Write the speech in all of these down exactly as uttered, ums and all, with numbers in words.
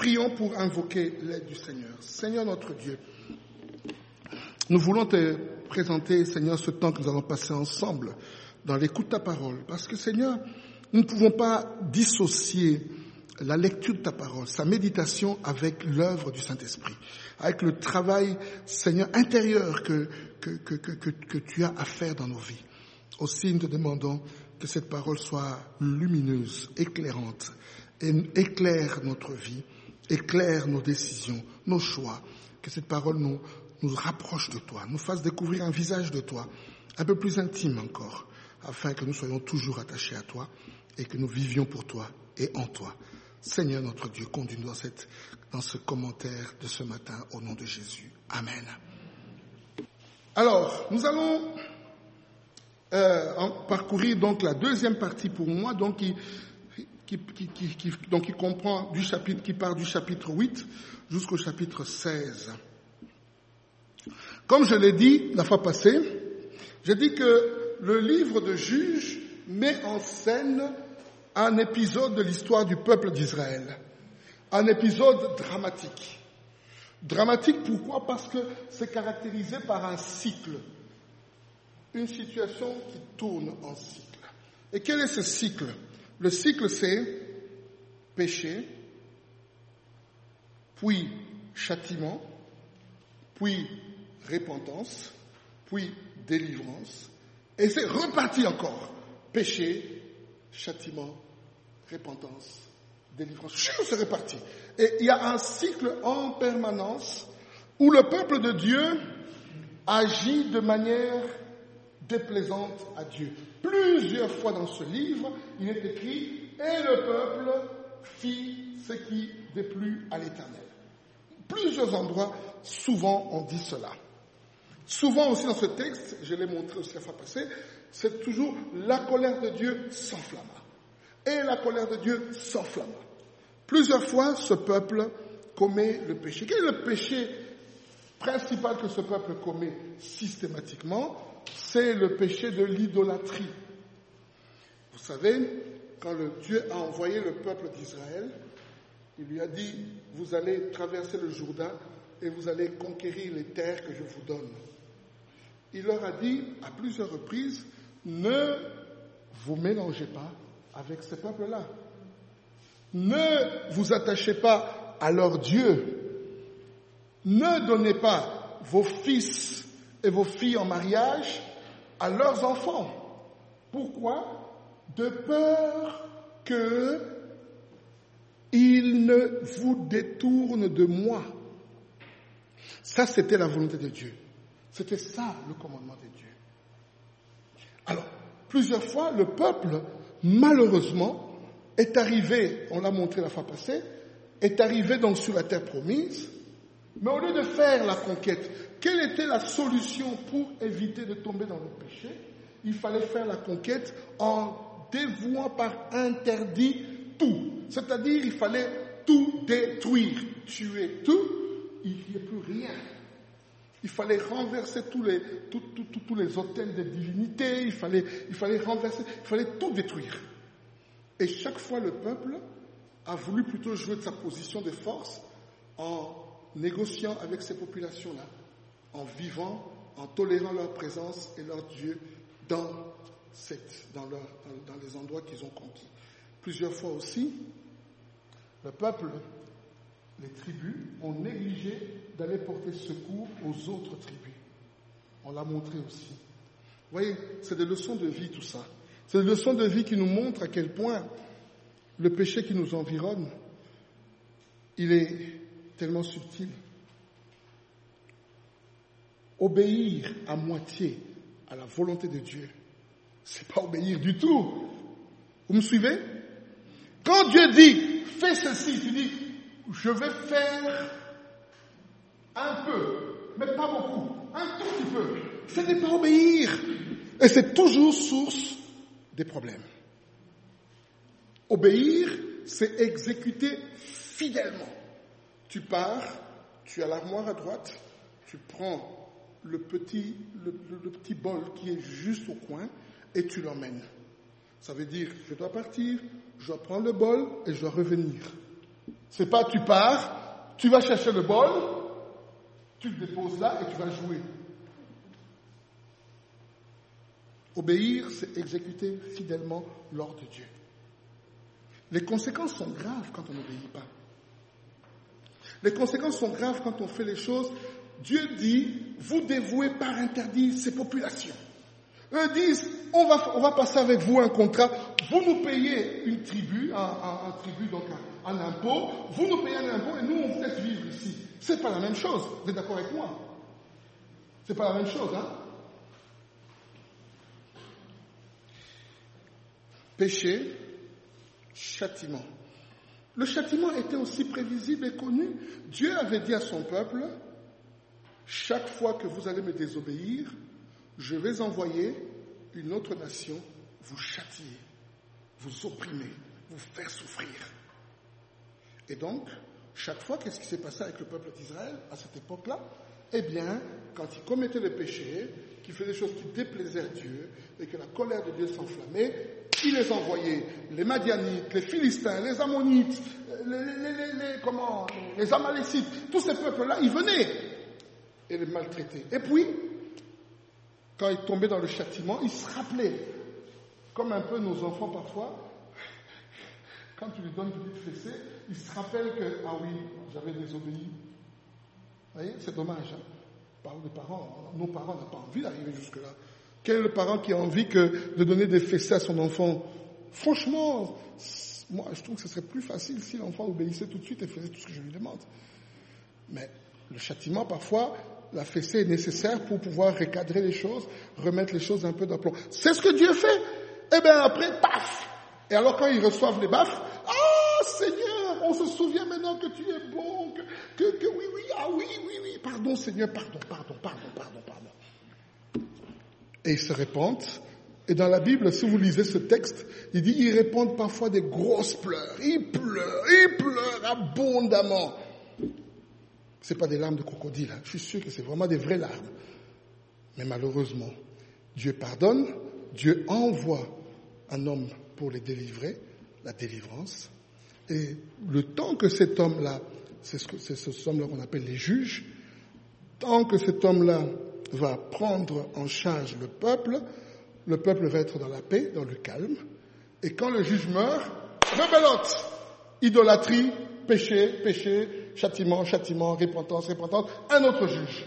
Prions pour invoquer l'aide du Seigneur. Seigneur notre Dieu, nous voulons te présenter, Seigneur, ce temps que nous allons passer ensemble dans l'écoute de ta parole. Parce que, Seigneur, nous ne pouvons pas dissocier la lecture de ta parole, sa méditation avec l'œuvre du Saint-Esprit, avec le travail, Seigneur, intérieur que, que, que, que, que, que tu as à faire dans nos vies. Aussi, nous te demandons que cette parole soit lumineuse, éclairante, et éclaire notre vie, éclaire nos décisions, nos choix, que cette parole nous, nous rapproche de toi, nous fasse découvrir un visage de toi, un peu plus intime encore, afin que nous soyons toujours attachés à toi et que nous vivions pour toi et en toi. Seigneur notre Dieu, conduis-nous dans, cette, dans ce commentaire de ce matin au nom de Jésus. Amen. Alors, nous allons euh, en parcourir donc la deuxième partie pour moi, donc qui, qui, qui, qui, qui, donc qui comprend du chapitre, qui part du chapitre huit jusqu'au chapitre seize. Comme je l'ai dit la fois passée, j'ai dit que le livre de Juges met en scène un épisode de l'histoire du peuple d'Israël. Un épisode dramatique. Dramatique pourquoi? Parce que c'est caractérisé par un cycle. Une situation qui tourne en cycle. Et quel est ce cycle? Le cycle, c'est péché, puis châtiment, puis repentance, puis délivrance, et c'est reparti encore. Péché, châtiment, repentance, délivrance. C'est reparti. Et il y a un cycle en permanence où le peuple de Dieu agit de manière déplaisante à Dieu. Plusieurs fois dans ce livre, il est écrit « Et le peuple fit ce qui déplut à l'Éternel ». Plusieurs endroits, souvent, on dit cela. Souvent aussi dans ce texte, je l'ai montré aussi la fois passée, c'est toujours la colère de Dieu s'enflamma. Et la colère de Dieu s'enflamma. Plusieurs fois, ce peuple commet le péché. Quel est le péché principal que ce peuple commet systématiquement? C'est le péché de l'idolâtrie. Vous savez, quand le Dieu a envoyé le peuple d'Israël, il lui a dit, vous allez traverser le Jourdain et vous allez conquérir les terres que je vous donne. Il leur a dit à plusieurs reprises, ne vous mélangez pas avec ces peuples-là. Ne vous attachez pas à leur Dieu. Ne donnez pas vos fils et vos filles en mariage à leurs enfants. Pourquoi? De peur qu'ils ne vous détournent de moi. Ça, c'était la volonté de Dieu. C'était ça, le commandement de Dieu. Alors, plusieurs fois, le peuple, malheureusement, est arrivé, on l'a montré la fois passée, est arrivé donc sur la terre promise, mais au lieu de faire la conquête, quelle était la solution pour éviter de tomber dans le péché? Il fallait faire la conquête en dévouant par interdit tout. C'est-à-dire, il fallait tout détruire, tuer tout, il n'y a plus rien. Il fallait renverser tous les, tous, tous, tous, tous les autels de divinité, il fallait, il fallait renverser, il fallait tout détruire. Et chaque fois, le peuple a voulu plutôt jouer de sa position de force en négociant avec ces populations-là, en vivant, en tolérant leur présence et leur Dieu dans, cette, dans, leur, dans, dans les endroits qu'ils ont conquis. Plusieurs fois aussi, le peuple, les tribus, ont négligé d'aller porter secours aux autres tribus. On l'a montré aussi. Vous voyez, c'est des leçons de vie tout ça. C'est des leçons de vie qui nous montrent à quel point le péché qui nous environne, il est tellement subtil. Obéir à moitié à la volonté de Dieu, c'est pas obéir du tout. Vous me suivez? Quand Dieu dit, fais ceci, tu dis, je vais faire un peu, mais pas beaucoup, un tout petit peu. Ce n'est pas obéir. Et c'est toujours source des problèmes. Obéir, c'est exécuter fidèlement. Tu pars, tu as l'armoire à droite, tu prends le petit, le, le, le petit bol qui est juste au coin et tu l'emmènes. Ça veut dire, je dois partir, je dois prendre le bol et je dois revenir. C'est pas tu pars, tu vas chercher le bol, tu le déposes là et tu vas jouer. Obéir, c'est exécuter fidèlement l'ordre de Dieu. Les conséquences sont graves quand on n'obéit pas. Les conséquences sont graves quand on fait les choses. Dieu dit, vous dévouez par interdit ces populations. Eux disent, on va, on va passer avec vous un contrat, vous nous payez une tribu, un, un, un tribut, donc un, un impôt, vous nous payez un impôt et nous on vous laisse vivre ici. C'est pas la même chose, vous êtes d'accord avec moi? C'est pas la même chose, hein? Péché, châtiment. Le châtiment était aussi prévisible et connu. Dieu avait dit à son peuple, chaque fois que vous allez me désobéir, je vais envoyer une autre nation vous châtier, vous opprimer, vous faire souffrir. Et donc, chaque fois, qu'est-ce qui s'est passé avec le peuple d'Israël à cette époque-là? Eh bien, quand ils commettaient le péché, qu'ils faisaient des choses qui déplaisaient à Dieu, et que la colère de Dieu s'enflammait, il les envoyait, les Madianites, les Philistins, les Ammonites, les, les, les, les, comment, les Amalécites, tous ces peuples-là, ils venaient et les maltraitaient. Et puis, quand ils tombaient dans le châtiment, ils se rappelaient, comme un peu nos enfants parfois, quand tu lui donnes une petite fessée, ils se rappellent que, ah oui, j'avais désobéi. Vous voyez, c'est dommage. Hein? Par les parents, nos parents n'ont pas envie d'arriver jusque-là. Quel est le parent qui a envie que de donner des fessées à son enfant? Franchement, moi, je trouve que ce serait plus facile si l'enfant obéissait tout de suite et faisait tout ce que je lui demande. Mais le châtiment, parfois, la fessée est nécessaire pour pouvoir recadrer les choses, remettre les choses un peu d'aplomb. C'est ce que Dieu fait. Et bien après, paf! Et alors quand ils reçoivent les baffes, ah Seigneur, on se souvient maintenant que tu es bon, que, que, que oui, oui, ah oui, oui, oui, pardon Seigneur, pardon, pardon, pardon, pardon, pardon. Et ils se répandent. Et dans la Bible, si vous lisez ce texte, il dit, ils répandent parfois des grosses pleurs. Ils pleurent, ils pleurent abondamment. C'est pas des larmes de crocodile, hein. Je suis sûr que c'est vraiment des vraies larmes. Mais malheureusement, Dieu pardonne, Dieu envoie un homme pour les délivrer, la délivrance. Et le temps que cet homme-là, c'est ce, que, c'est ce homme-là qu'on appelle les juges, tant que cet homme-là va prendre en charge le peuple, le peuple va être dans la paix, dans le calme. Et quand le juge meurt, rebelote, idolâtrie, péché, péché, châtiment, châtiment, repentance, repentance, un autre juge.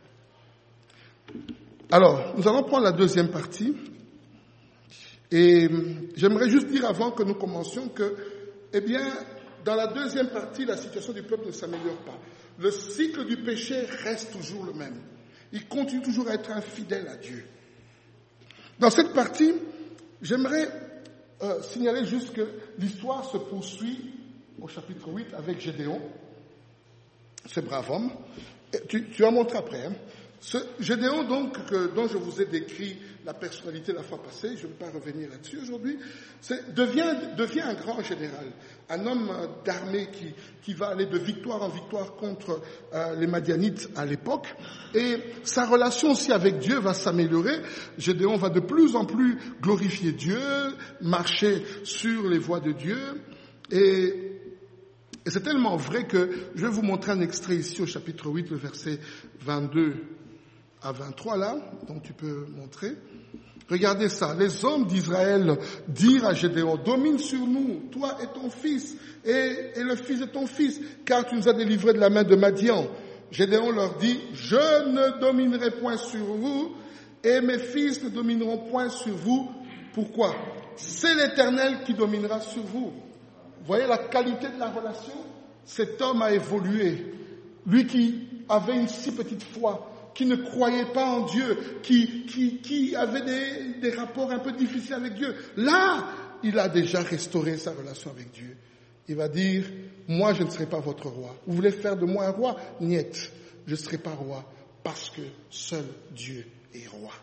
Alors, nous allons prendre la deuxième partie. Et j'aimerais juste dire avant que nous commencions que, eh bien, dans la deuxième partie, la situation du peuple ne s'améliore pas. Le cycle du péché reste toujours le même. Il continue toujours à être infidèle à Dieu. Dans cette partie, j'aimerais euh, signaler juste que l'histoire se poursuit au chapitre huit avec Gédéon, ce brave homme. Et tu, tu vas montrer après. Hein. Ce Gédéon, donc, que, dont je vous ai décrit la personnalité la fois passée, je ne vais pas revenir là-dessus aujourd'hui, c'est, devient, devient un grand général, un homme d'armée qui, qui va aller de victoire en victoire contre euh, les Madianites à l'époque, et sa relation aussi avec Dieu va s'améliorer. Gédéon va de plus en plus glorifier Dieu, marcher sur les voies de Dieu, et Et c'est tellement vrai que je vais vous montrer un extrait ici au chapitre huit, le verset vingt-deux à vingt-trois là, donc tu peux montrer. Regardez ça. Les hommes d'Israël dirent à Gédéon, domine sur nous, toi et ton fils, et, et le fils de ton fils, car tu nous as délivrés de la main de Madian. Gédéon leur dit, je ne dominerai point sur vous, et mes fils ne domineront point sur vous. Pourquoi? C'est l'Éternel qui dominera sur vous. Vous voyez la qualité de la relation? Cet homme a évolué. Lui qui avait une si petite foi, qui ne croyait pas en Dieu, qui, qui, qui avait des, des rapports un peu difficiles avec Dieu. Là, il a déjà restauré sa relation avec Dieu. Il va dire, moi je ne serai pas votre roi. Vous voulez faire de moi un roi? Niet, je ne serai pas roi, parce que seul Dieu est roi.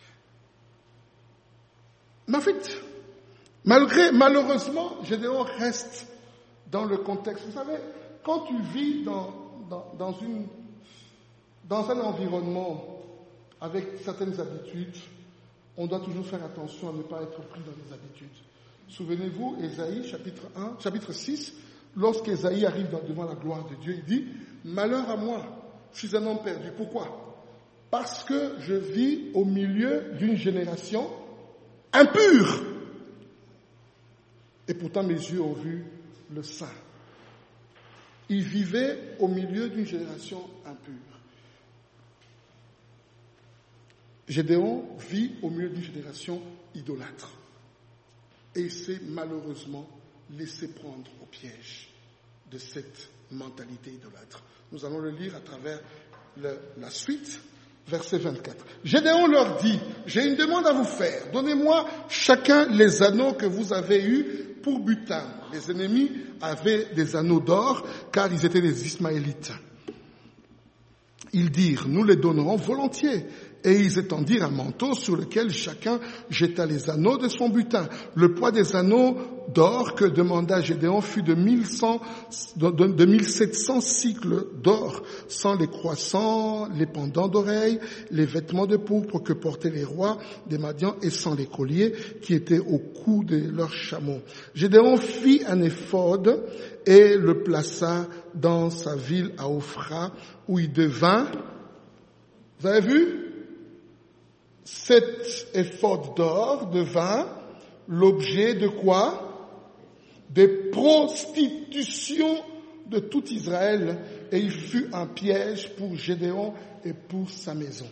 Mais en fait, Malgré, malheureusement, Gédéon reste dans le contexte. Vous savez, quand tu vis dans, dans, dans, une, dans un environnement avec certaines habitudes, on doit toujours faire attention à ne pas être pris dans les habitudes. Souvenez-vous, Ésaïe, chapitre un, chapitre six, lorsqu'Ésaïe arrive devant la gloire de Dieu, il dit « Malheur à moi, je suis un homme perdu. » Pourquoi ? Parce que je vis au milieu d'une génération impure. Et pourtant mes yeux ont vu le Saint. Il vivait au milieu d'une génération impure. Gédéon vit au milieu d'une génération idolâtre. Et il s'est malheureusement laissé prendre au piège de cette mentalité idolâtre. Nous allons le lire à travers le, la suite, verset vingt-quatre. Gédéon leur dit, j'ai une demande à vous faire. Donnez-moi chacun les anneaux que vous avez eus pour butin. Les ennemis avaient des anneaux d'or, car ils étaient des Ismaélites. Ils dirent, nous les donnerons volontiers. Et ils étendirent un manteau sur lequel chacun jeta les anneaux de son butin. Le poids des anneaux d'or que demanda Gédéon fut de mille cent, de, de mille sept cents cycles d'or, sans les croissants, les pendants d'oreilles, les vêtements de pourpre que portaient les rois des Madians et sans les colliers qui étaient au cou de leurs chameaux. Gédéon fit un éphod et le plaça dans sa ville à Ophra, où il devint, vous avez vu? Cet éphod d'or devint l'objet de quoi? Des prostitutions de tout Israël, et il fut un piège pour Gédéon et pour sa maison.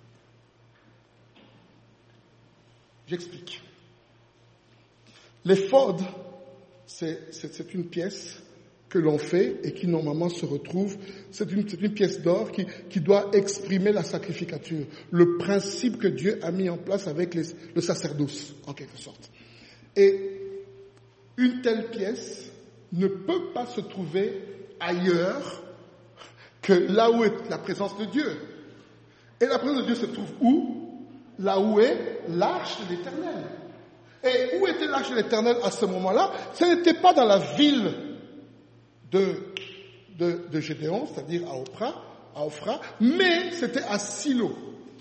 J'explique. L'éphod, c'est, c'est, c'est une pièce que l'on fait et qui normalement se retrouve, c'est une, c'est une pièce d'or qui, qui doit exprimer la sacrificature, le principe que Dieu a mis en place avec les, le sacerdoce, en quelque sorte. Et une telle pièce ne peut pas se trouver ailleurs que là où est la présence de Dieu. Et la présence de Dieu se trouve où? Là où est l'arche de l'Éternel. Et où était l'arche de l'Éternel à ce moment-là? Ce n'était pas dans la ville de, de, de Gédéon, c'est-à-dire à Ophra, à Ophra, mais c'était à Silo.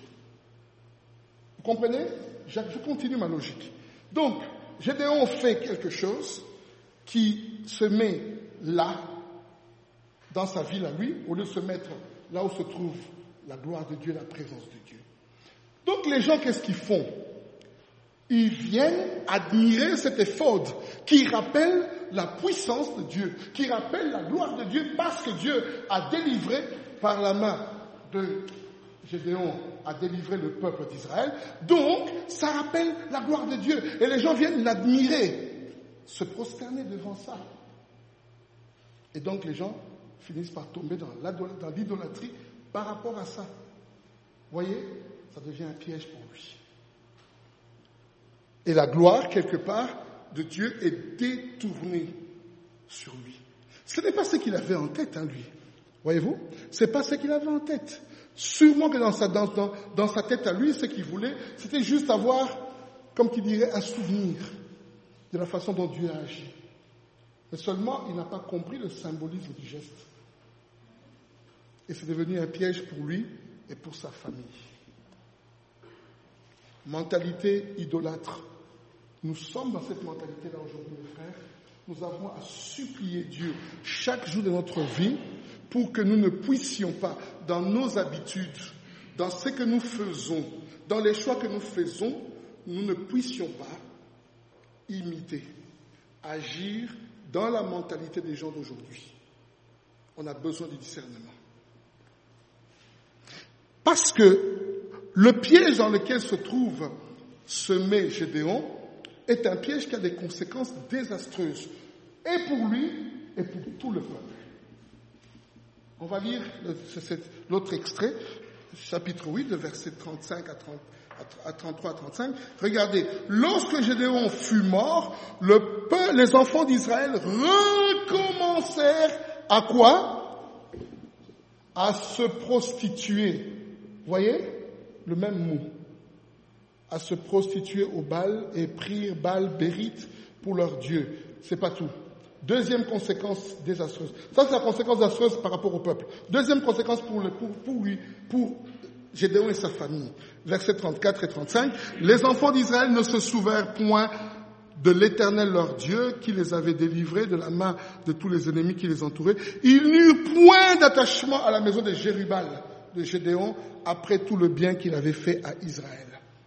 Vous comprenez? Je, je continue ma logique. Donc, Gédéon fait quelque chose qui se met là, dans sa ville à lui, au lieu de se mettre là où se trouve la gloire de Dieu, la présence de Dieu. Donc les gens, qu'est-ce qu'ils font? Ils viennent admirer cet éphod qui rappelle la puissance de Dieu, qui rappelle la gloire de Dieu, parce que Dieu a délivré par la main de Gédéon, a délivré le peuple d'Israël. Donc, ça rappelle la gloire de Dieu. Et les gens viennent l'admirer, se prosterner devant ça. Et donc les gens finissent par tomber dans l'idolâtrie par rapport à ça. Vous voyez, ça devient un piège pour lui. Et la gloire, quelque part, de Dieu est détournée sur lui. Ce n'est pas ce qu'il avait en tête, hein, lui. Voyez-vous? Ce n'est pas ce qu'il avait en tête. Sûrement que dans sa, dans, dans, dans sa tête à lui, ce qu'il voulait, c'était juste avoir, comme qu'il dirait, un souvenir de la façon dont Dieu a agi. Mais seulement, il n'a pas compris le symbolisme du geste. Et c'est devenu un piège pour lui et pour sa famille. Mentalité idolâtre. Nous sommes dans cette mentalité-là aujourd'hui, mes frères. Nous avons à supplier Dieu chaque jour de notre vie pour que nous ne puissions pas, dans nos habitudes, dans ce que nous faisons, dans les choix que nous faisons, nous ne puissions pas imiter, agir dans la mentalité des gens d'aujourd'hui. On a besoin du discernement. Parce que le piège dans lequel se trouve semé Gédéon est un piège qui a des conséquences désastreuses, et pour lui, et pour tout le peuple. On va lire le, c'est, l'autre extrait, chapitre huit, de versets trente-cinq à, trente, à trente-trois à trente-cinq. Regardez, lorsque Gédéon fut mort, le peuple, les enfants d'Israël recommencèrent à quoi? À se prostituer. Vous voyez? Le même mot. À se prostituer au Baal et prirent Baal Bérite pour leur Dieu. C'est pas tout. Deuxième conséquence désastreuse. Ça, c'est la conséquence désastreuse par rapport au peuple. Deuxième conséquence pour, le, pour, pour lui, pour Gédéon et sa famille. Versets trente-quatre et trente-cinq. Les enfants d'Israël ne se souvinrent point de l'Éternel leur Dieu, qui les avait délivrés de la main de tous les ennemis qui les entouraient. Ils n'eurent point d'attachement à la maison de Jérubal, de Gédéon, après tout le bien qu'il avait fait à Israël.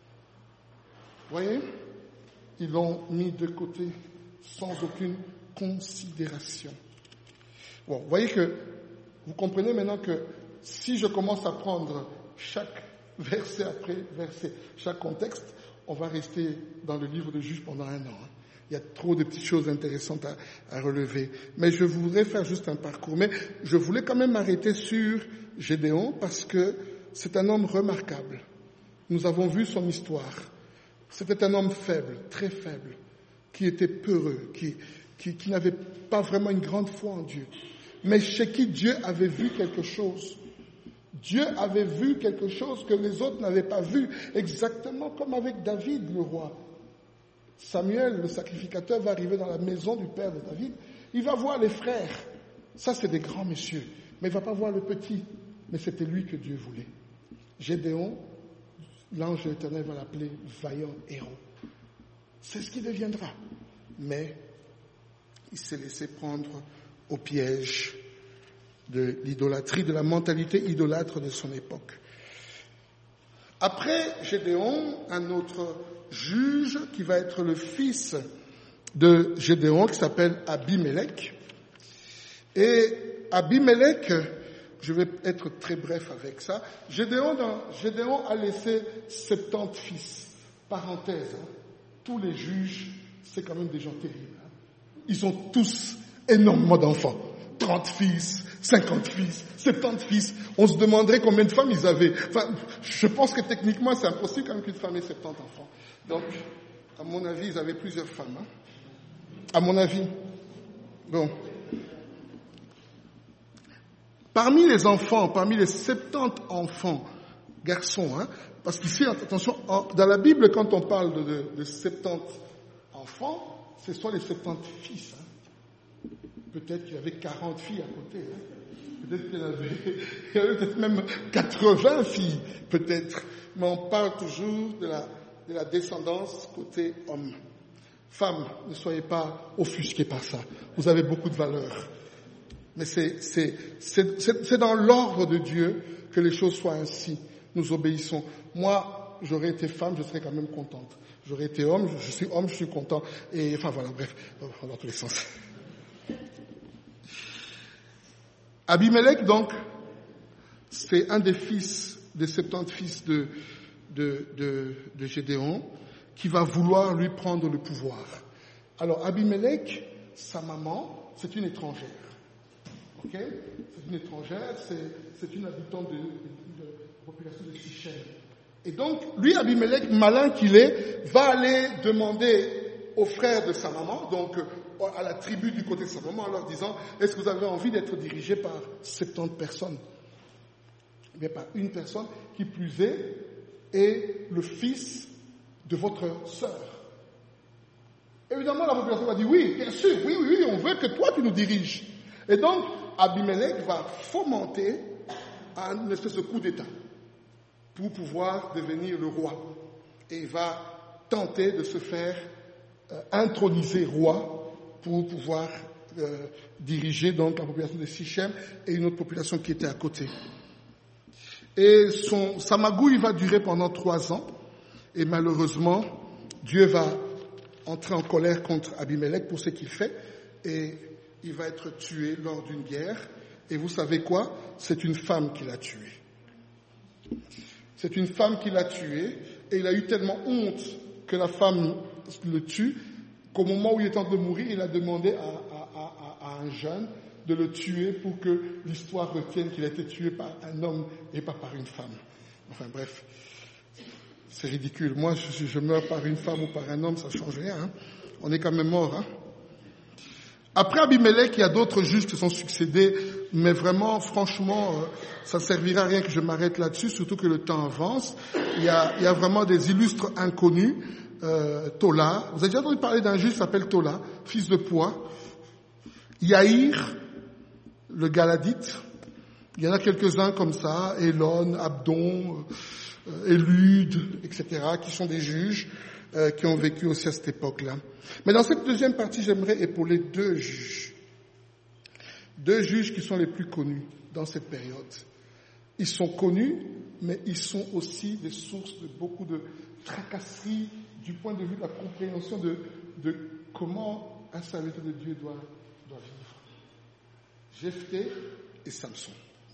Vous voyez? Ils l'ont mis de côté sans aucune considération. Bon, vous voyez que, vous comprenez maintenant que si je commence à prendre chaque verset après verset, chaque contexte, on va rester dans le livre de Juges pendant un an. Il y a trop de petites choses intéressantes à, à relever. Mais je voudrais faire juste un parcours. Mais je voulais quand même m'arrêter sur Gédéon parce que c'est un homme remarquable. Nous avons vu son histoire. C'était un homme faible, très faible, qui était peureux, qui, qui, qui n'avait pas vraiment une grande foi en Dieu. Mais chez qui Dieu avait vu quelque chose. Dieu avait vu quelque chose que les autres n'avaient pas vu, exactement comme avec David, le roi. Samuel, le sacrificateur, va arriver dans la maison du père de David. Il va voir les frères. Ça, c'est des grands messieurs. Mais il ne va pas voir le petit. Mais c'était lui que Dieu voulait. Gédéon, l'ange de l'Éternel va l'appeler vaillant héros. C'est ce qu'il deviendra. Mais il s'est laissé prendre au piège de l'idolâtrie, de la mentalité idolâtre de son époque. Après Gédéon, un autre juge qui va être le fils de Gédéon, qui s'appelle Abimélec. Et Abimélec, je vais être très bref avec ça, Gédéon, dans, Gédéon a laissé soixante-dix fils. Parenthèse, hein, tous les juges, c'est quand même des gens terribles. Hein. Ils ont tous énormément d'enfants. trente fils, cinquante fils, soixante-dix fils. On se demanderait combien de femmes ils avaient. Enfin, je pense que techniquement, c'est impossible quand même qu'une femme ait soixante-dix enfants. Donc, à mon avis, ils avaient plusieurs femmes. Hein. À mon avis. Bon. Parmi les enfants, parmi les soixante-dix enfants, garçons, hein, parce qu'ici, attention, dans la Bible, quand on parle de, de, de soixante-dix enfants, ce sont les soixante-dix fils. Hein. Peut-être qu'il y avait quarante filles à côté. Hein. Peut-être qu'il y avait, il y avait peut-être même quatre-vingts filles, peut-être. Mais on parle toujours de la, de la descendance côté homme. Femmes, ne soyez pas offusquées par ça. Vous avez beaucoup de valeur. Mais c'est, c'est, c'est, c'est, c'est dans l'ordre de Dieu que les choses soient ainsi. Nous obéissons. Moi, j'aurais été femme, je serais quand même contente. J'aurais été homme, je suis homme, je suis content. Et enfin voilà, bref, dans tous les sens. Abimélec, donc, c'est un des fils, des soixante-dix fils de, de, de, de Gédéon, qui va vouloir lui prendre le pouvoir. Alors, Abimélec, sa maman, c'est une étrangère. Ok? C'est une étrangère, c'est, c'est une habitante de, de, de la population de Sichem. Et donc, lui, Abimélec, malin qu'il est, va aller demander aux frères de sa maman, donc à la tribu du côté de sa maman, en leur disant, est-ce que vous avez envie d'être dirigé par soixante-dix personnes? Mais pas une personne, qui plus est, est le fils de votre sœur. Évidemment, la population va dire, oui, bien sûr, oui, oui, oui, on veut que toi tu nous diriges. Et donc, Abimélec va fomenter un espèce de coup d'État pour pouvoir devenir le roi. Et il va tenter de se faire euh, introniser roi pour pouvoir euh, diriger donc la population de Sichem et une autre population qui était à côté. Et son, sa magouille va durer pendant trois ans. Et malheureusement, Dieu va entrer en colère contre Abimélec pour ce qu'il fait. Et il va être tué lors d'une guerre. Et vous savez quoi? C'est une femme qui l'a tué. C'est une femme qui l'a tué. Et il a eu tellement honte que la femme le tue, qu'au moment où il est en train de mourir, il a demandé à, à, à, à un jeune de le tuer pour que l'histoire retienne qu'il a été tué par un homme et pas par une femme. Enfin bref, c'est ridicule. Moi, si je meurs par une femme ou par un homme, ça ne change rien. Hein. On est quand même mort. Hein. Après Abimélec, il y a d'autres juges qui sont succédés, mais vraiment, franchement, euh, ça ne servira à rien que je m'arrête là-dessus, surtout que le temps avance. Il y a, il y a vraiment des illustres inconnus. Euh, Tola, vous avez déjà entendu parler d'un juge qui s'appelle Tola, fils de Poix. Yaïr, le Galadite. Il y en a quelques-uns comme ça, Élon, Abdon, euh, Élude, et cetera, qui sont des juges. euh, qui ont vécu aussi à cette époque-là. Mais dans cette deuxième partie, j'aimerais épauler deux juges. Deux juges qui sont les plus connus dans cette période. Ils sont connus, mais ils sont aussi des sources de beaucoup de tracasseries du point de vue de la compréhension de, de comment un serviteur de Dieu doit, doit vivre. Jephthé et Samson.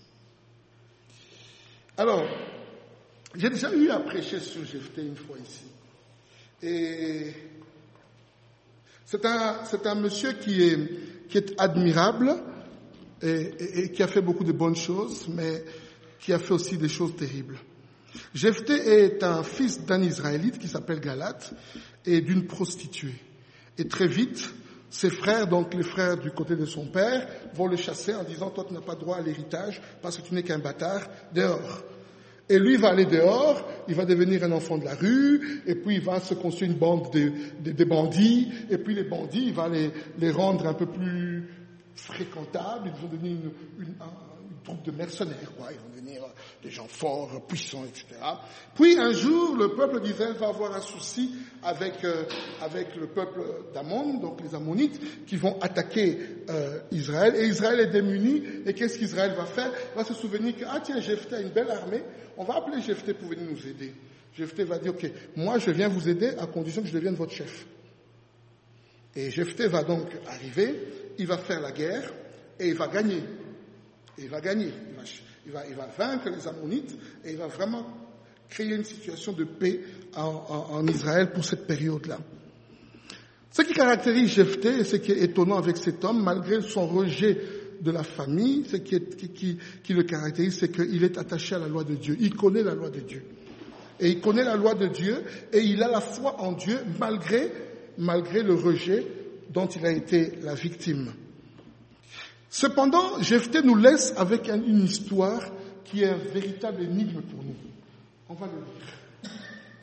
Alors, j'ai déjà eu à prêcher sur Jephthé une fois ici. Et c'est un, c'est un monsieur qui est, qui est admirable et, et, et qui a fait beaucoup de bonnes choses, mais qui a fait aussi des choses terribles. Jephthé est un fils d'un Israélite qui s'appelle Galath et d'une prostituée. Et très vite, ses frères, donc les frères du côté de son père, vont le chasser en disant « Toi, tu n'as pas droit à l'héritage parce que tu n'es qu'un bâtard, dehors ». Et lui, il va aller dehors, il va devenir un enfant de la rue, et puis il va se construire une bande de, de, de bandits, et puis les bandits, il va les, les rendre un peu plus fréquentables, ils vont devenir une, une, une, une troupe de mercenaires, quoi. Ils vont devenir des gens forts, puissants, et cetera. Puis un jour, le peuple d'Israël va avoir un souci avec, euh, avec le peuple d'Amon, donc les Ammonites, qui vont attaquer euh, Israël, et Israël est démuni, et qu'est-ce qu'Israël va faire? Il va se souvenir que, ah tiens, Jephthé a une belle armée, on va appeler Jephthé pour venir nous aider. Jephthé va dire, ok, moi je viens vous aider à condition que je devienne votre chef. Et Jephthé va donc arriver, il va faire la guerre, et il va gagner. Et il va gagner. Il va, il va, il va vaincre les Ammonites, et il va vraiment créer une situation de paix en, en, en Israël pour cette période-là. Ce qui caractérise Jephthé, et ce qui est étonnant avec cet homme, malgré son rejet de la famille, ce qui, est, qui, qui, qui le caractérise, c'est qu'il est attaché à la loi de Dieu. Il connaît la loi de Dieu. Et il connaît la loi de Dieu, et il a la foi en Dieu, malgré, malgré le rejet dont il a été la victime. Cependant, Jephthé nous laisse avec une histoire qui est un véritable énigme pour nous. On va le lire.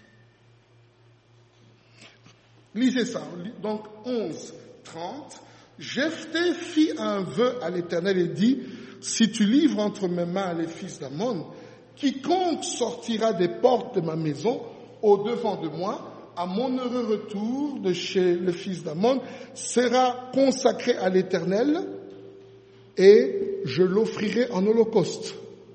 Lisez ça. Donc, onze, trente. Jephthé fit un vœu à l'Éternel et dit, si tu livres entre mes mains les fils d'Ammon, quiconque sortira des portes de ma maison au devant de moi, à mon heureux retour de chez le fils d'Ammon, sera consacré à l'Éternel et je l'offrirai en holocauste.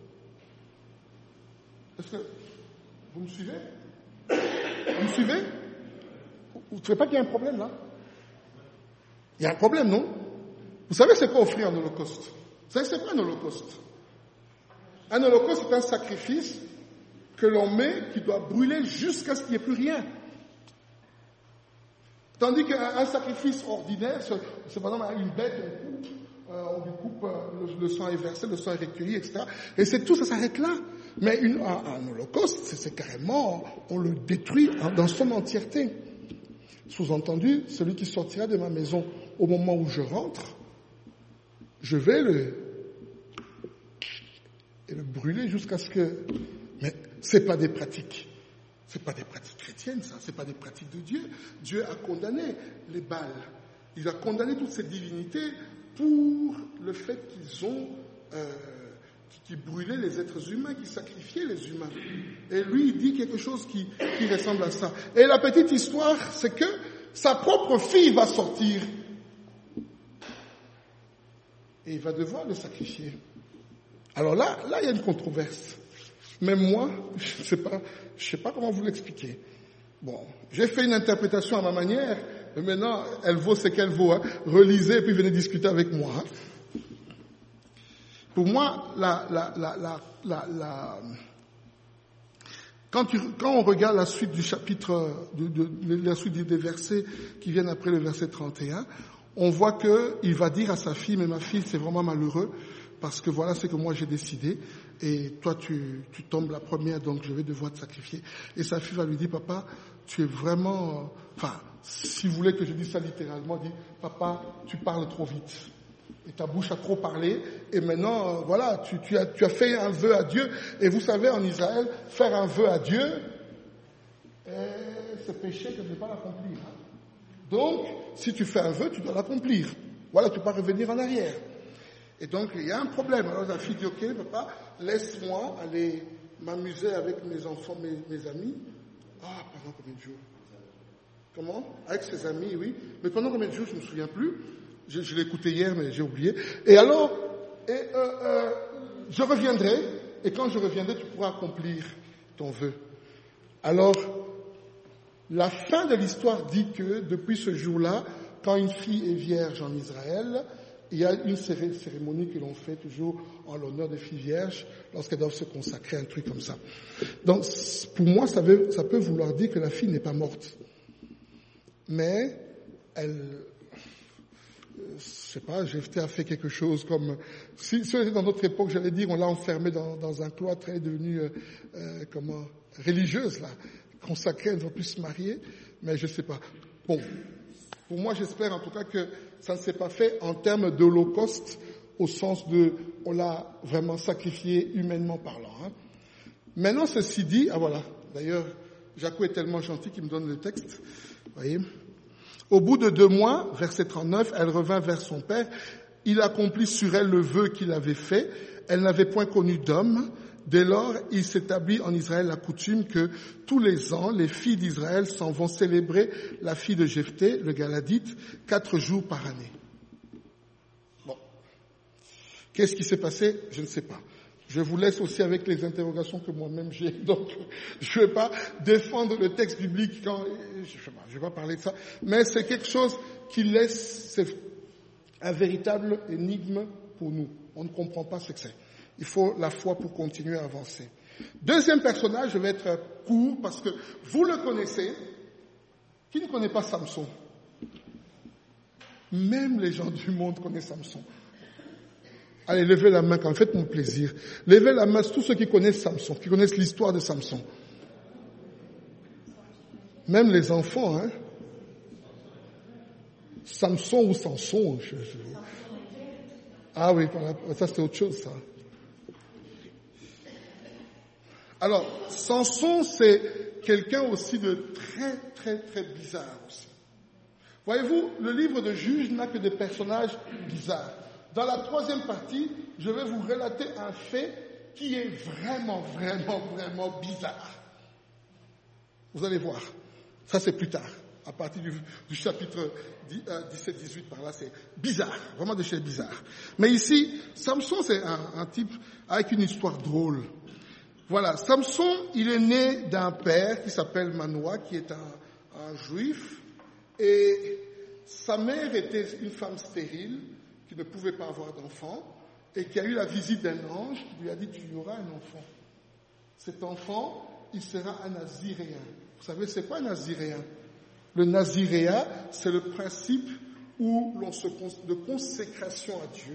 Est-ce que vous me suivez? Vous me suivez? Vous ne trouvez pas qu'il y a un problème là? Il y a un problème, non? Vous savez c'est quoi offrir un holocauste? Vous savez c'est quoi un holocauste? Un holocauste c'est un sacrifice que l'on met, qui doit brûler jusqu'à ce qu'il n'y ait plus rien. Tandis qu'un sacrifice ordinaire, c'est par exemple une bête, on coupe, euh, on lui coupe, euh, le, le sang est versé, le sang est recueilli, et cetera. Et c'est tout, ça s'arrête là. Mais une, un, un holocauste, c'est, c'est carrément, on le détruit dans son entièreté. Sous-entendu, celui qui sortira de ma maison au moment où je rentre, je vais le, et le brûler jusqu'à ce que... Mais c'est pas des pratiques. C'est pas des pratiques chrétiennes, ça. C'est pas des pratiques de Dieu. Dieu a condamné les Baals. Il a condamné toutes ces divinités pour le fait qu'ils ont, euh, qui brûlaient les êtres humains, qui sacrifiaient les humains. Et lui, il dit quelque chose qui, qui ressemble à ça. Et la petite histoire, c'est que sa propre fille va sortir. Et il va devoir le sacrifier. Alors là, là, il y a une controverse. Même moi, je ne sais pas, je sais pas comment vous l'expliquer. Bon, j'ai fait une interprétation à ma manière, mais maintenant, elle vaut ce qu'elle vaut. Hein. Relisez et puis venez discuter avec moi. Hein. Pour moi, la, la, la, la, la, la quand, tu, quand on regarde la suite du chapitre, de, de, de, la suite des versets qui viennent après le verset trente et un, on voit qu'il va dire à sa fille, mais ma fille, c'est vraiment malheureux, parce que voilà ce que moi j'ai décidé, et toi tu, tu tombes la première, donc je vais devoir te sacrifier. Et sa fille va lui dire, papa, tu es vraiment... Enfin, si vous voulez que je dise ça littéralement, dit, papa, tu parles trop vite. Et ta bouche a trop parlé, et maintenant, euh, voilà, tu, tu, as, tu as fait un vœu à Dieu, et vous savez, en Israël, faire un vœu à Dieu, c'est péché que de ne pas l'accomplir. Donc, si tu fais un vœu, tu dois l'accomplir. Voilà, tu ne peux pas revenir en arrière. Et donc, il y a un problème. Alors, la fille dit, ok, papa, laisse-moi aller m'amuser avec mes enfants, mes, mes amis. Ah, pendant combien de jours? Comment? Avec ses amis, oui. Mais pendant combien de jours, je ne me souviens plus. Je, je l'ai écouté hier, mais j'ai oublié. Et alors, et, euh, euh, je reviendrai, et quand je reviendrai, tu pourras accomplir ton vœu. Alors, la fin de l'histoire dit que, depuis ce jour-là, quand une fille est vierge en Israël, il y a une cérémonie que l'on fait toujours en l'honneur des filles vierges lorsqu'elles doivent se consacrer à un truc comme ça. Donc, pour moi, ça, veut, ça peut vouloir dire que la fille n'est pas morte. Mais, elle, je sais pas, Jephthé a fait quelque chose comme, si, si on était dans notre époque, j'allais dire, on l'a enfermée dans, dans un cloître, elle est devenue, euh, euh, comment, religieuse, là, consacrée, elle ne va plus se marier, mais je sais pas. Bon. Pour moi, j'espère en tout cas que ça ne s'est pas fait en termes d'holocauste, au sens de, on l'a vraiment sacrifié humainement parlant. Hein. Maintenant, ceci dit, ah voilà, d'ailleurs, Jaco est tellement gentil qu'il me donne le texte, vous voyez. Au bout de deux mois, verset trente-neuf, elle revint vers son père, il accomplit sur elle le vœu qu'il avait fait, elle n'avait point connu d'homme. Dès lors, il s'établit en Israël la coutume que tous les ans, les filles d'Israël s'en vont célébrer la fille de Jephthé, le Galadite, quatre jours par année. Bon. Qu'est-ce qui s'est passé? Je ne sais pas. Je vous laisse aussi avec les interrogations que moi-même j'ai. Donc, je ne vais pas défendre le texte biblique quand, je ne sais pas, je vais pas parler de ça. Mais c'est quelque chose qui laisse, c'est un véritable énigme pour nous. On ne comprend pas ce que c'est. Il faut la foi pour continuer à avancer. Deuxième personnage, je vais être court parce que vous le connaissez. Qui ne connaît pas Samson? Même les gens du monde connaissent Samson. Allez, levez la main quand même, faites-moi plaisir. Levez la main, tous ceux qui connaissent Samson, qui connaissent l'histoire de Samson. Même les enfants, hein. Samson ou Samson. Je, je... Ah oui, ça c'est autre chose, ça. Alors, Samson, c'est quelqu'un aussi de très, très, très bizarre aussi. Voyez-vous, le livre de Juges n'a que des personnages bizarres. Dans la troisième partie, je vais vous relater un fait qui est vraiment, vraiment, vraiment bizarre. Vous allez voir. Ça, c'est plus tard. À partir du, du chapitre dix-sept dix-huit, par là, c'est bizarre. Vraiment des choses bizarres. Mais ici, Samson, c'est un, un type avec une histoire drôle. Voilà, Samson, il est né d'un père qui s'appelle Manoah, qui est un, un juif, et sa mère était une femme stérile, qui ne pouvait pas avoir d'enfant, et qui a eu la visite d'un ange qui lui a dit, tu auras un enfant. Cet enfant, il sera un naziréen. Vous savez, c'est quoi un naziréen? Le naziréat, c'est le principe où l'on se de consécration à Dieu,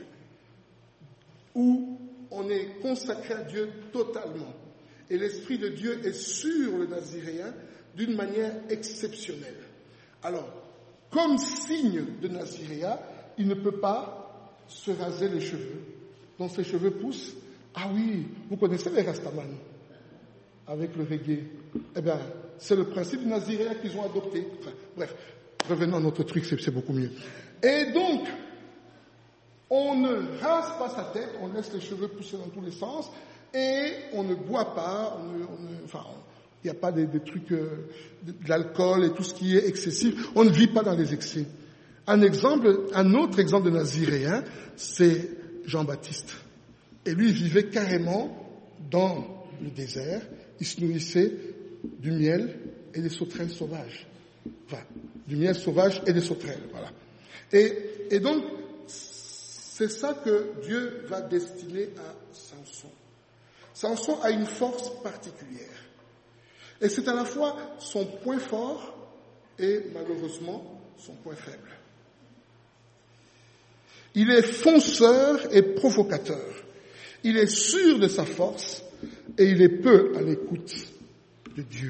où on est consacré à Dieu totalement. Et l'Esprit de Dieu est sur le naziréen d'une manière exceptionnelle. Alors, comme signe de naziréat, il ne peut pas se raser les cheveux. Donc ses cheveux poussent. Ah oui, vous connaissez les Rastaman avec le reggae. Eh bien, c'est le principe du naziréat qu'ils ont adopté. Enfin, bref, revenons à notre truc, c'est, c'est beaucoup mieux. Et donc, on ne rase pas sa tête, on laisse les cheveux pousser dans tous les sens, et on ne boit pas, on ne, on ne, enfin, il n'y a pas des, des trucs, euh, de, de l'alcool et tout ce qui est excessif. On ne vit pas dans les excès. Un exemple, un autre exemple de naziréen, c'est Jean-Baptiste. Et lui, il vivait carrément dans le désert. Il se nourrissait du miel et des sauterelles sauvages. Enfin, du miel sauvage et des sauterelles, voilà. Et, et donc, c'est ça que Dieu va destiner à Samson. Samson a une force particulière. Et c'est à la fois son point fort et malheureusement son point faible. Il est fonceur et provocateur. Il est sûr de sa force et il est peu à l'écoute de Dieu.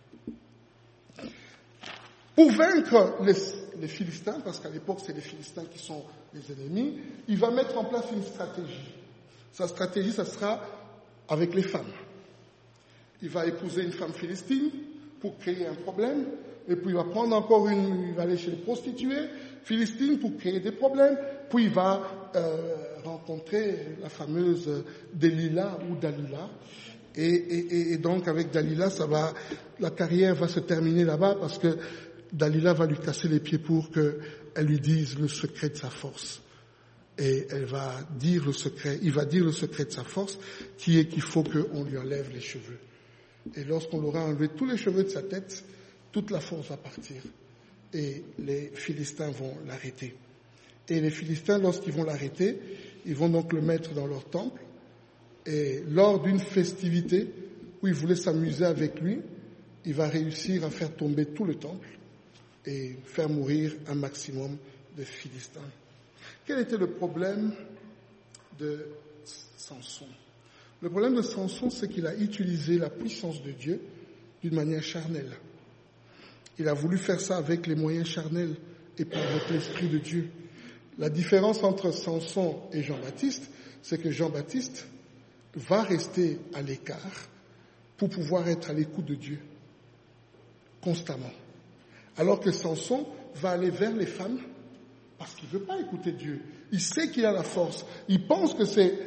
Pour vaincre les, les Philistins, parce qu'à l'époque c'est les Philistins qui sont les ennemis, il va mettre en place une stratégie. Sa stratégie, ça sera avec les femmes. Il va épouser une femme philistine pour créer un problème, et puis il va prendre encore une, il va aller chez les prostituées philistines pour créer des problèmes, puis il va euh, rencontrer la fameuse Delilah ou Dalila, et, et, et donc avec Dalila, ça va, la carrière va se terminer là-bas parce que Dalila va lui casser les pieds pour qu'elle lui dise le secret de sa force. Et elle va dire le secret, il va dire le secret de sa force, qui est qu'il faut qu'on lui enlève les cheveux. Et lorsqu'on aura enlevé tous les cheveux de sa tête, toute la force va partir. Et les Philistins vont l'arrêter. Et les Philistins, lorsqu'ils vont l'arrêter, ils vont donc le mettre dans leur temple. Et lors d'une festivité où ils voulaient s'amuser avec lui, il va réussir à faire tomber tout le temple et faire mourir un maximum de Philistins. Quel était le problème de Samson? Le problème de Samson, c'est qu'il a utilisé la puissance de Dieu d'une manière charnelle. Il a voulu faire ça avec les moyens charnels et pas avec l'Esprit de Dieu. La différence entre Samson et Jean-Baptiste, c'est que Jean-Baptiste va rester à l'écart pour pouvoir être à l'écoute de Dieu constamment. Alors que Samson va aller vers les femmes parce qu'il ne veut pas écouter Dieu. Il sait qu'il a la force. Il pense que c'est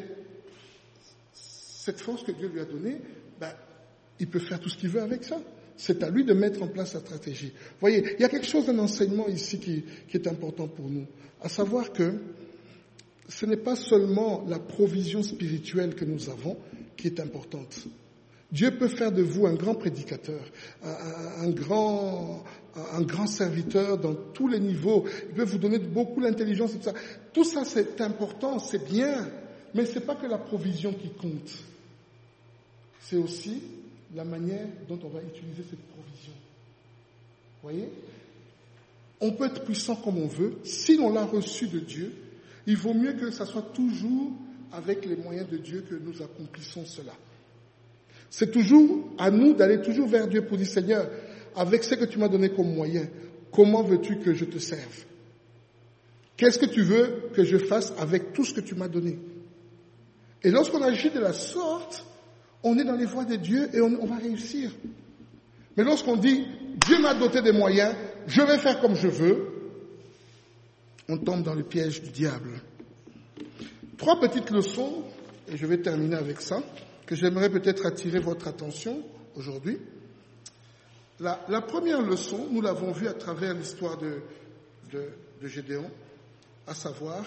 cette force que Dieu lui a donnée, ben, il peut faire tout ce qu'il veut avec ça. C'est à lui de mettre en place sa stratégie. Vous voyez, il y a quelque chose d'un enseignement ici qui, qui est important pour nous, à savoir que ce n'est pas seulement la provision spirituelle que nous avons qui est importante. Dieu peut faire de vous un grand prédicateur, un, un, grand, un grand serviteur dans tous les niveaux. Il peut vous donner beaucoup d'intelligence et tout ça. Tout ça, c'est important, c'est bien, mais ce n'est pas que la provision qui compte. C'est aussi la manière dont on va utiliser cette provision. Vous voyez? On peut être puissant comme on veut. Si l'on l'a reçu de Dieu, il vaut mieux que ça soit toujours avec les moyens de Dieu que nous accomplissons cela. C'est toujours à nous d'aller toujours vers Dieu pour dire, Seigneur, avec ce que tu m'as donné comme moyen, comment veux-tu que je te serve? Qu'est-ce que tu veux que je fasse avec tout ce que tu m'as donné? Et lorsqu'on agit de la sorte, on est dans les voies de Dieu et on, on va réussir. Mais lorsqu'on dit, Dieu m'a doté des moyens, je vais faire comme je veux, on tombe dans le piège du diable. Trois petites leçons, et je vais terminer avec ça, que j'aimerais peut-être attirer votre attention aujourd'hui. La, la première leçon, nous l'avons vue à travers l'histoire de, de, de Gédéon, à savoir,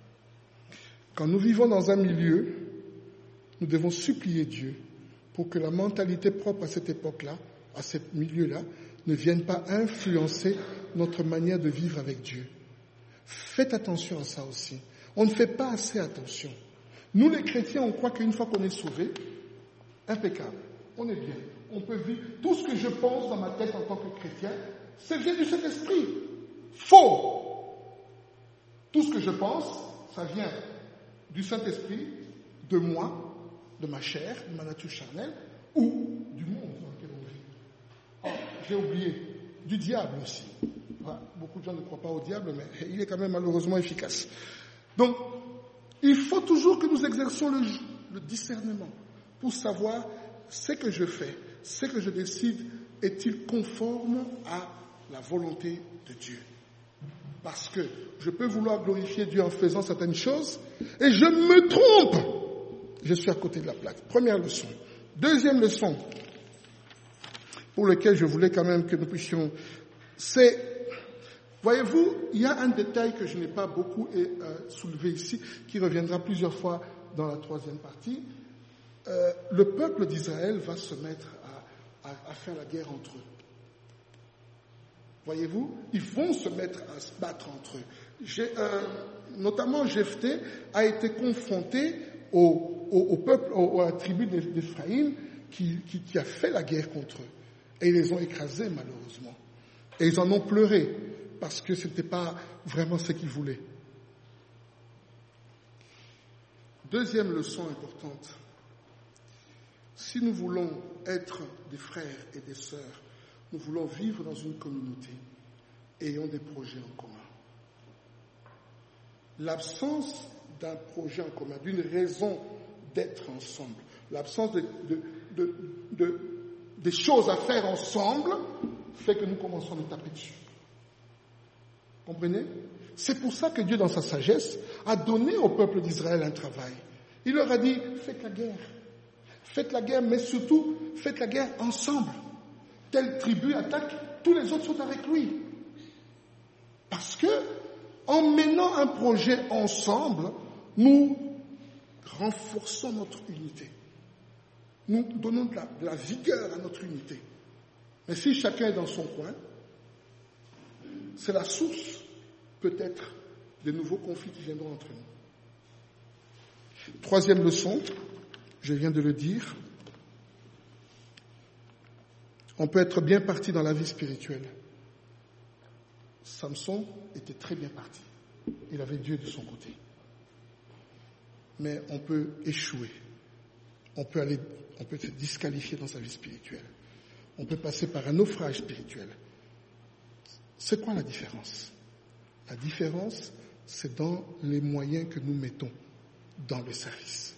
quand nous vivons dans un milieu, nous devons supplier Dieu pour que la mentalité propre à cette époque-là, à ce milieu-là, ne vienne pas influencer notre manière de vivre avec Dieu. Faites attention à ça aussi. On ne fait pas assez attention. Nous, les chrétiens, on croit qu'une fois qu'on est sauvé, impeccable, on est bien. On peut vivre tout ce que je pense dans ma tête en tant que chrétien, ça vient du Saint-Esprit. Faux! Tout ce que je pense, ça vient du Saint-Esprit, de moi, de ma chair, de ma nature charnelle, ou du monde dans lequel on vit. Oh, j'ai oublié, du diable aussi. Enfin, beaucoup de gens ne croient pas au diable, mais il est quand même malheureusement efficace. Donc, il faut toujours que nous exercions le, le discernement pour savoir ce que je fais, ce que je décide, est-il conforme à la volonté de Dieu. Parce que je peux vouloir glorifier Dieu en faisant certaines choses et je me trompe. Je suis à côté de la plaque. Première leçon. Deuxième leçon, pour laquelle je voulais quand même que nous puissions, c'est, voyez-vous, il y a un détail que je n'ai pas beaucoup euh, soulevé ici, qui reviendra plusieurs fois dans la troisième partie. Euh, le peuple d'Israël va se mettre à, à, à faire la guerre entre eux. Voyez-vous, ils vont se mettre à se battre entre eux. J'ai, euh, notamment, Jephthé a été confronté au, au, au peuple, au, à la tribu d'Éphraïm qui, qui, qui a fait la guerre contre eux. Et ils les ont écrasés, malheureusement. Et ils en ont pleuré, parce que ce n'était pas vraiment ce qu'ils voulaient. Deuxième leçon importante. Si nous voulons être des frères et des sœurs, nous voulons vivre dans une communauté et ayons des projets en commun. L'absence d'un projet en commun, d'une raison d'être ensemble, l'absence de, de, de, de, des choses à faire ensemble, fait que nous commençons à nous taper dessus. Comprenez? C'est pour ça que Dieu, dans sa sagesse, a donné au peuple d'Israël un travail. Il leur a dit, faites la guerre. Faites la guerre, mais surtout, faites la guerre ensemble. Telle tribu attaque, tous les autres sont avec lui. Parce que, en menant un projet ensemble, nous renforçons notre unité. Nous donnons de la, de la vigueur à notre unité. Mais si chacun est dans son coin, c'est la source, peut-être, des nouveaux conflits qui viendront entre nous. Troisième leçon, je viens de le dire, on peut être bien parti dans la vie spirituelle. Samson était très bien parti. Il avait Dieu de son côté. Mais on peut échouer. On peut aller, on peut se disqualifier dans sa vie spirituelle. On peut passer par un naufrage spirituel. C'est quoi la différence? La différence, c'est dans les moyens que nous mettons dans le service.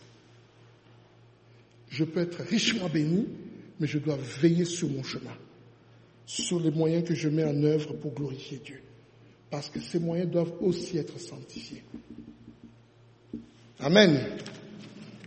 Je peux être richement béni, mais je dois veiller sur mon chemin, sur les moyens que je mets en œuvre pour glorifier Dieu. Parce que ces moyens doivent aussi être sanctifiés. Amen.